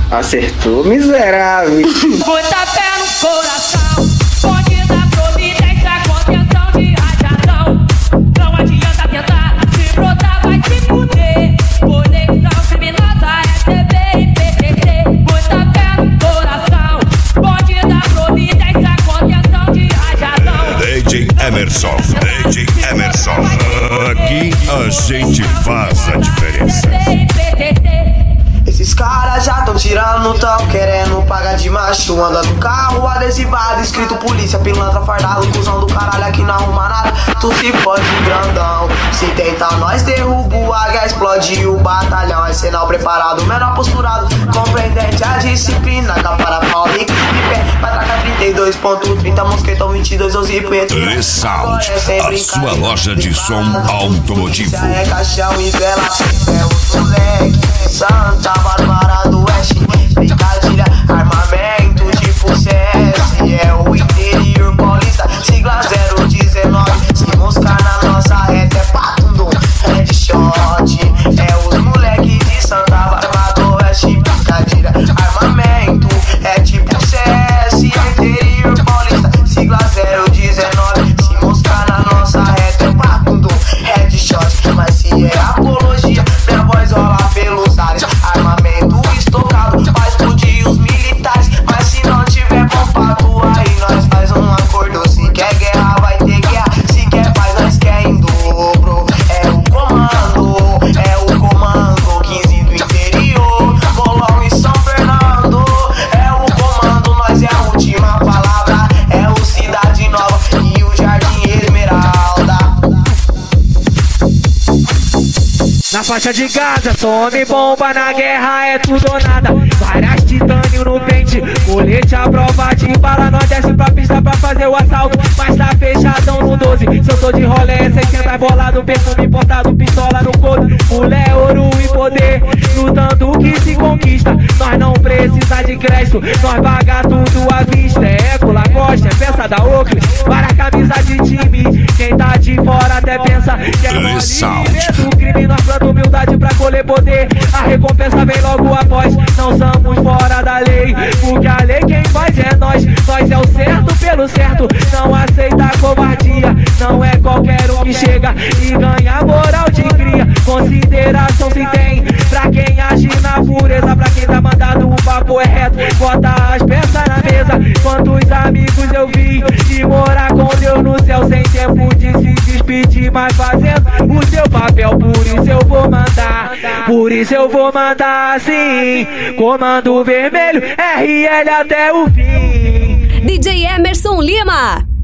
Acertou, miserável. Bota pé no coração, bonde da providência, contenção de radiação. Não adianta tentar, se brotar vai se fuder. Conexão criminosa, SCP e PTC. Bota pé no coração, bonde da providência, contenção de radiação. DJ Emerson, DJ Emerson. Aqui a gente faz a diferença. Esses caras já tão tirando, não tão querendo pagar de macho. Anda no carro adesivado, escrito polícia, pilantra fardado, cuzão do caralho aqui não arruma nada. Tu se fode grandão, se tentar nós derruba o águia, explode o batalhão. É sinal preparado, menor posturado, compreendente a disciplina. Capara pau, rico de pé, vai tracar 32.30, mosquetão 22, 12 preto. Ressound, a sua loja de som automotivo. É caixão e vela, é os moleque Santa Bárbara do Oeste, brincadeira, armamento tipo CS. É o interior paulista, sigla 019. Se moscar na nossa reta é patundum, headshot. É os moleque de Santa Bárbara do Oeste, brincadeira, armamento é tipo CS. Interior paulista, sigla 019. Se moscar na nossa reta é patundum, headshot. Mas se é apologia, minha voz rola pelos ares. Armamento estocado, vai explodir os militares. Mas se não tiver poupado, aí nós faz um acordo. Se quer guerra, vai ter guerra. Se quer paz, nós quer em dobro. É o comando, 15 do interior, Bolão e São Fernando. É o comando, nós é a última palavra. É o Cidade Nova e o Jardim Esmeralda. Na faixa de Gaza, só homem bomba, na guerra é tudo ou nada. Várias titânio no pente, colete à prova de bala. Nós desce pra pista pra fazer o assalto, mas tá fechadão no 12. Se eu tô de rolê, 60 bolado, perfume importado, pistola no couro. Mulher, ouro e poder, lutando que se conquista. Nós não precisa de crédito, nós paga tudo à vista. É Eco, Lacoste, é peça da Oakley, para a camisa de time. Quem tá de fora até pensa que é mole. Do crime nós plantamos humildade pra colher poder. A recompensa vem logo após. Não somos fora da lei, porque a lei quem faz é nós. Nós é o certo pelo certo, não aceita covardia. Não é qualquer um que chega e ganha moral de cria. Consideração se tem pra quem age na pureza. Pra quem tá mandado o papo é reto, bota as peças na mesa. Quantos amigos eu vi e morar com Deus no céu, sem tempo de se despedir, mas fazendo o seu papel. Por isso eu vou mandar, por isso eu vou mandar assim. Comando vermelho, RL até o fim. DJ Emerson Lima.